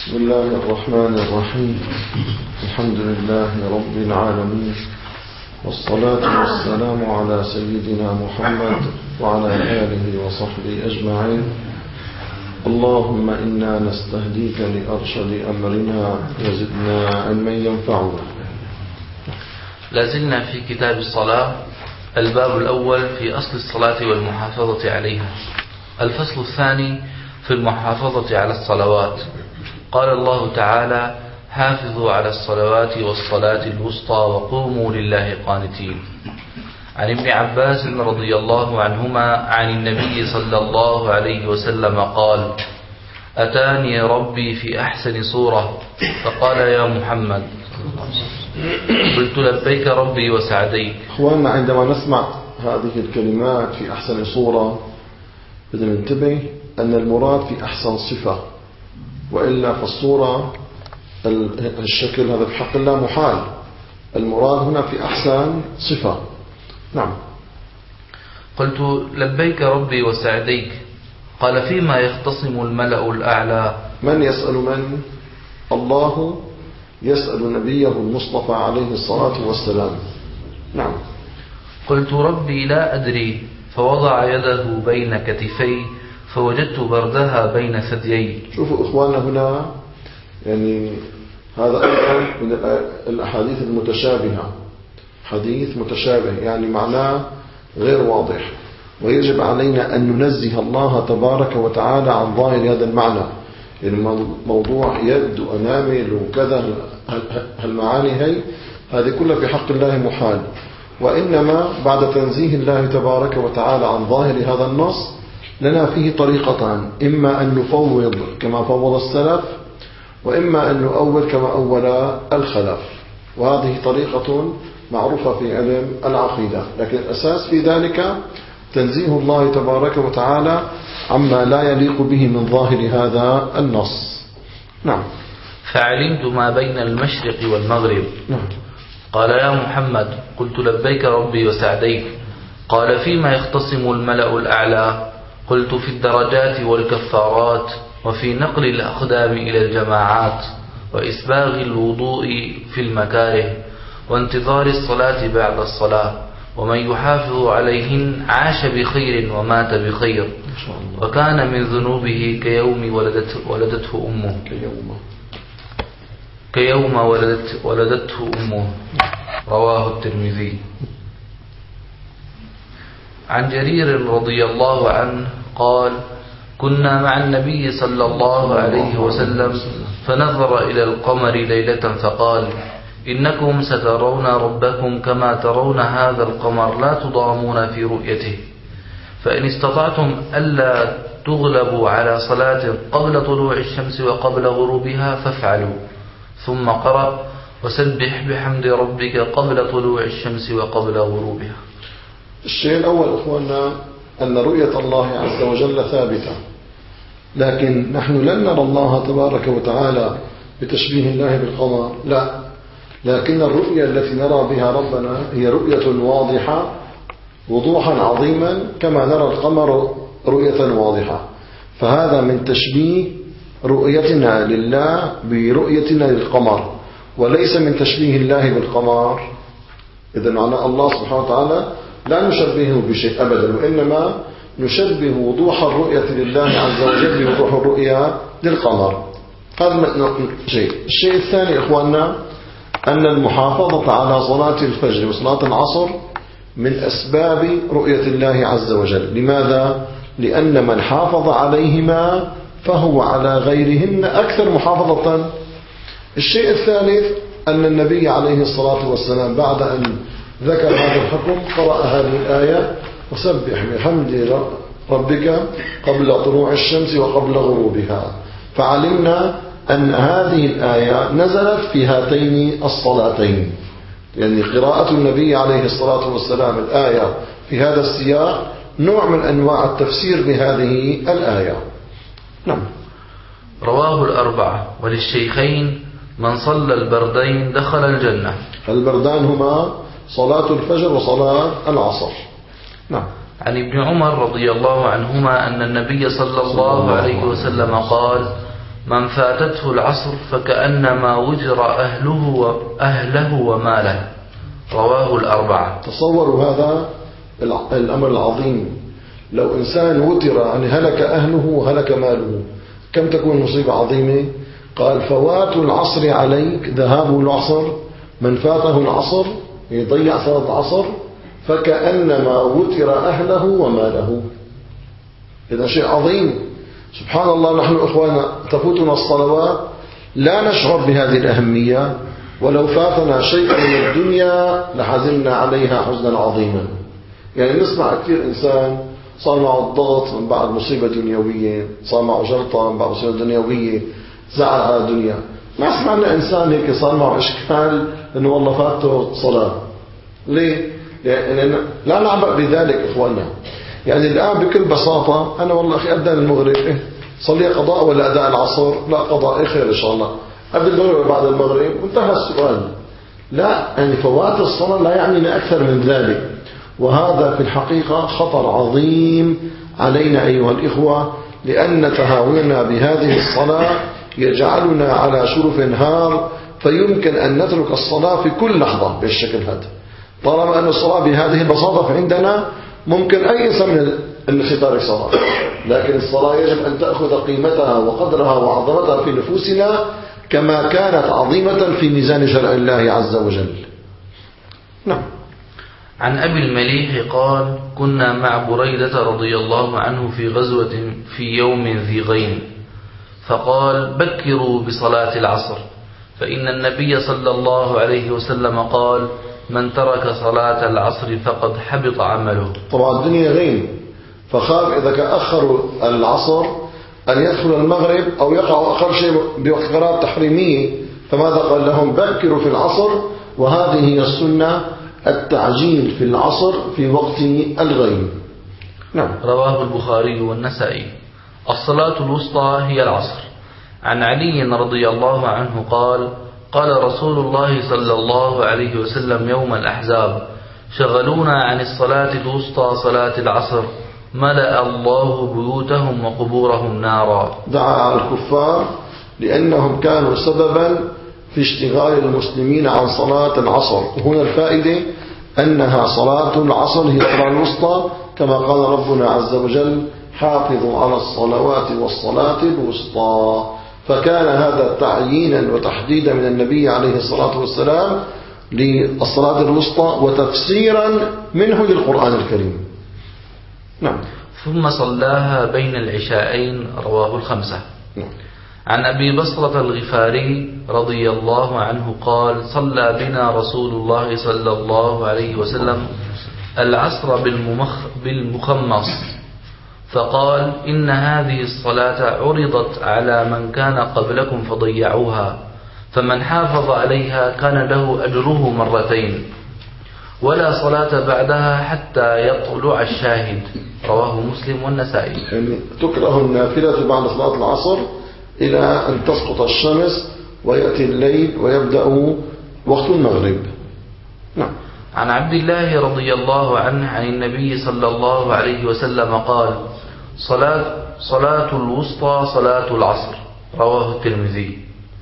بسم الله الرحمن الرحيم. الحمد لله رب العالمين، والصلاة والسلام على سيدنا محمد وعلى آله وصحبه أجمعين. اللهم إنا نستهديك لأرشد أمرنا وزدنا علما ينفعنا. لازلنا في كتاب الصلاة، الباب الأول في أصل الصلاة والمحافظة عليها. الفصل الثاني في المحافظة على الصلوات. قال الله تعالى: حافظوا على الصلوات والصلاة الوسطى وقوموا لله قانتين. عن ابن عباس رضي الله عنهما عن النبي صلى الله عليه وسلم قال: أتاني ربي في أحسن صورة فقال: يا محمد. قلت: لبيك ربي وسعديك. أخواننا، عندما نسمع هذه الكلمات في أحسن صورة بدنا ننتبه أن المراد في أحسن صفة، وإلا فالصورة الشكل هذا في حق الله محال. المراد هنا في أحسن صفة. نعم. قلت: لبيك ربي وسعديك. قال: فيما يختصم الملأ الأعلى. من يسأل من؟ الله يسأل نبيه المصطفى عليه الصلاة والسلام. نعم. قلت: ربي لا أدري. فوضع يده بين كتفي فوجدت بردها بين ثديي. شوفوا إخواننا هنا، يعني هذا أيضا من الأحاديث المتشابهة، حديث متشابه يعني معناه غير واضح، ويجب علينا أن ننزه الله تبارك وتعالى عن ظاهر هذا المعنى. يعني موضوع يد وأنامل وكذا، هالمعاني هذه كلها في حق الله محال. وإنما بعد تنزيه الله تبارك وتعالى عن ظاهر هذا النص لنا فيه طريقتان: إما أن نفوض كما فوض السلف، وإما أن نؤول كما أول الخلف. وهذه طريقة معروفة في علم العقيدة، لكن الأساس في ذلك تنزيه الله تبارك وتعالى عما لا يليق به من ظاهر هذا النص. نعم. فعلمت ما بين المشرق والمغرب. نعم. قال: يا محمد. قلت: لبيك ربي وسعديك. قال: فيما يختصم الملأ الأعلى. قلت: في الدرجات والكفارات، وفي نقل الأقدام إلى الجماعات، وإسباغ الوضوء في المكاره، وانتظار الصلاة بعد الصلاة، ومن يحافظ عليهن عاش بخير ومات بخير، وكان من ذنوبه كيوم ولدته أمه. كيوم ولدته أمه. رواه الترمذي. عن جرير رضي الله عنه قال: كنا مع النبي صلى الله عليه وسلم فنظر إلى القمر ليلة فقال: إنكم سترون ربكم كما ترون هذا القمر لا تضامون في رؤيته، فإن استطعتم ألا تغلبوا على صلاة قبل طلوع الشمس وقبل غروبها فافعلوا. ثم قرأ: وسبح بحمد ربك قبل طلوع الشمس وقبل غروبها. الشيء الأول أخواننا أن رؤية الله عز وجل ثابتة، لكن نحن لن نرى الله تبارك وتعالى بتشبيه الله بالقمر، لا، لكن الرؤية التي نرى بها ربنا هي رؤية واضحة وضوحا عظيما، كما نرى القمر رؤية واضحة. فهذا من تشبيه رؤيتنا لله برؤيتنا للقمر، وليس من تشبيه الله بالقمر. إذن معنى الله سبحانه وتعالى لا نشبهه بشيء أبدا، وإنما نشبه وضوح الرؤية لله عز وجل بوضوح الرؤية للقمر. هذا شيء. الشيء الثاني إخواننا أن المحافظة على صلاة الفجر وصلاة العصر من أسباب رؤية الله عز وجل. لماذا؟ لأن من حافظ عليهما فهو على غيرهن أكثر محافظة. الشيء الثالث أن النبي عليه الصلاة والسلام بعد أن ذكر هذا الحكم قرأ هذه الآية: وسبح بحمد ربك قبل طلوع الشمس وقبل غروبها. فعلمنا أن هذه الآية نزلت في هاتين الصلاتين، يعني قراءة النبي عليه الصلاة والسلام الآية في هذا السياق نوع من أنواع التفسير بهذه الآية. نعم. رواه الأربعة وللشيخين: من صلى البردين دخل الجنة. البردان هما صلاة الفجر وصلاة العصر. نعم. عن ابن عمر رضي الله عنهما أن النبي صلى الله عليه وسلم قال: من فاتته العصر فكأنما وجر أهله وماله. رواه الأربعة. تصوروا هذا الأمر العظيم، لو إنسان وتر يعني هلك أهله وهلك ماله، كم تكون مصيبة عظيمة؟ قال فوات العصر عليك، ذهاب العصر، من فاته العصر يضيع صلاة العصر فكأنما وتر أهله وماله. إذا شيء عظيم. سبحان الله، نحن إخوانا تفوتنا الصلوات لا نشعر بهذه الأهمية، ولو فاتنا شيء من الدنيا لحزننا عليها حزنا عظيما. يعني نسمع كثير إنسان صار معه الضغط من بعد مصيبة دنيوية، صار معه جلطة من بعد مصيبة دنيوية، زعل على الدنيا. ما سمعنا إنسان هيك صار معه إشكال إنه والله فاته صلاة. ليه؟ يعني لا نعبأ بذلك إخواننا. يعني الآن بكل بساطة أنا والله أخي أذان المغرب صلي قضاء ولا أداء العصر؟ لا قضاء، خير إن شاء الله، قبل المغرب وبعد المغرب، وانتهى السؤال. لا، يعني فوات الصلاة لا يعنينا أكثر من ذلك، وهذا في الحقيقة خطر عظيم علينا أيها الإخوة، لأن تهاوننا بهذه الصلاة يجعلنا على شرف هار، فيمكن أن نترك الصلاة في كل لحظة بالشكل هذا. طالما أن الصلاة بهذه البساطة فعندنا ممكن أي إنسان من الناس يترك صلاة، لكن الصلاة يجب أن تأخذ قيمتها وقدرها وعظمتها في نفوسنا كما كانت عظيمة في ميزان شرع الله عز وجل. نعم. عن أبي المليح قال: كنا مع بريدة رضي الله عنه في غزوة في يوم ذي غيم، فقال: بكروا بصلاة العصر، فإن النبي صلى الله عليه وسلم قال: من ترك صلاة العصر فقد حبط عمله. طبعا الدنيا غيم، فخاف إذا أخروا العصر أن يدخل المغرب أو يقع أقل شيء بوقت قرار تحريمية، فماذا قال لهم؟ بكروا في العصر، وهذه هي السنة، التعجيل في العصر في وقت الغيم. نعم. رواه البخاري والنسائي. الصلاة الوسطى هي العصر. عن علي رضي الله عنه قال: قال رسول الله صلى الله عليه وسلم يوم الأحزاب: شغلونا عن الصلاة الوسطى صلاة العصر، ملأ الله بيوتهم وقبورهم نارا. دعا على الكفار لأنهم كانوا سببا في اشتغال المسلمين عن صلاة العصر، وهنا الفائدة أنها صلاة العصر هي الصلاة الوسطى، كما قال ربنا عز وجل: حافظوا على الصلوات والصلاة الوسطى. فكان هذا تعيينا وتحديدا من النبي عليه الصلاة والسلام للصلاة الوسطى، وتفسيرا منه للقرآن الكريم. نعم. ثم صلاها بين العشاءين. رواه الخمسة. نعم. عن أبي بصرة الغفاري رضي الله عنه قال: صلى بنا رسول الله صلى الله عليه وسلم العصر بالمخمص، فقال: إن هذه الصلاة عرضت على من كان قبلكم فضيعوها، فمن حافظ عليها كان له أجره مرتين، ولا صلاة بعدها حتى يطلع الشاهد. رواه مسلم والنسائي. يعني تكره النافلة بعد صلاة العصر إلى أن تسقط الشمس ويأتي الليل ويبدأ وقت المغرب. نعم. عن عبد الله رضي الله عنه عن النبي صلى الله عليه وسلم قال: صلاة الوسطى صلاة العصر. رواه الترمذي.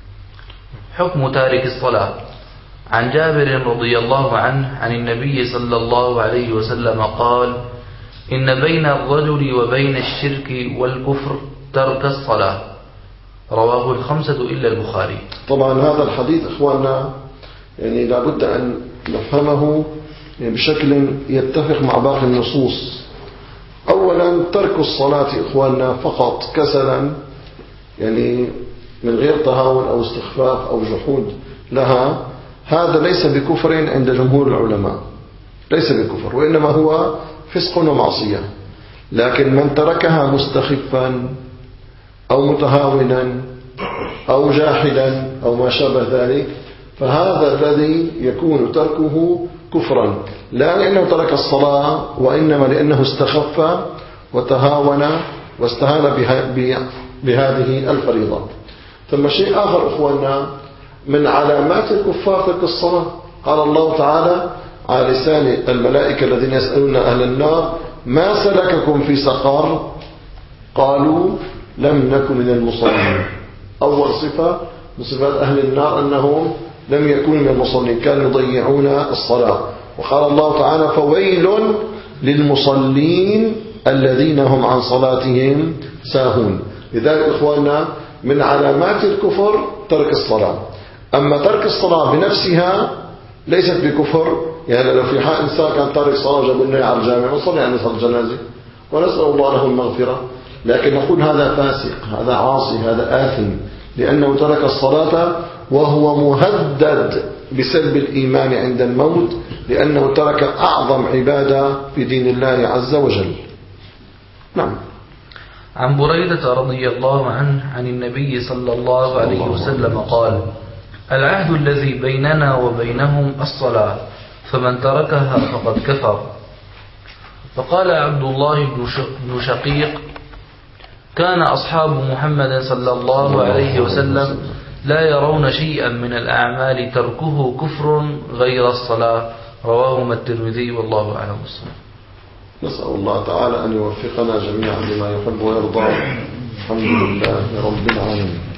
حكم تارك الصلاة. عن جابر رضي الله عنه عن النبي صلى الله عليه وسلم قال: إن بين الرجل وبين الشرك والكفر ترك الصلاة. رواه الخمسة إلا البخاري. طبعا هذا الحديث إخواننا يعني لابد أن نفهمه بشكل يتفق مع باقي النصوص. أولا ترك الصلاة إخواننا فقط كسلا، يعني من غير تهاون أو استخفاف أو جحود لها، هذا ليس بكفر عند جمهور العلماء، ليس بكفر، وإنما هو فسق ومعصية. لكن من تركها مستخفا أو متهاونا أو جاحدا أو ما شابه ذلك، فهذا الذي يكون تركه كفرا، لا لأنه ترك الصلاة، وإنما لأنه استخف وتهاون واستهان بهذه الفريضة. ثم شيء آخر إخواننا، من علامات الكفار ترك الصلاة. قال الله تعالى على لسان الملائكة الذين يسألون أهل النار: ما سلككم في سقر؟ قالوا: لم نكن من المصلين. أول صفة من صفات أهل النار أنهم لم يكونوا من المصلين، كانوا يضيعون الصلاة. وقال الله تعالى فويل للمصلين الذين هم عن صلاتهم ساهون. لذلك إخواننا من علامات الكفر ترك الصلاة. أما ترك الصلاة بنفسها ليست بكفر، يعني لو في حال إنسان كان تارك الصلاة جابوا لنا على الجامع وصلي عن صلاة الجنازة ونسأل الله له المغفرة، لكن نقول هذا فاسق، هذا عاصي، هذا آثم، لأنه ترك الصلاة وهو مهدد بسلب الإيمان عند الموت، لأنه ترك أعظم عبادة في دين الله عز وجل. نعم. عن بريدة رضي الله عنه عن النبي صلى الله عليه وسلم قال: العهد الذي بيننا وبينهم الصلاة، فمن تركها فقد كفر. فقال عبد الله بن شقيق: كان أصحاب محمد صلى الله عليه وسلم لا يرون شيئا من الأعمال تركه كفر غير الصلاة. رواهما الترمذي والله أعلم بالصواب. نسأل الله تعالى أن يوفقنا جميعا لما يحب ويرضى. الحمد لله رب العالمين.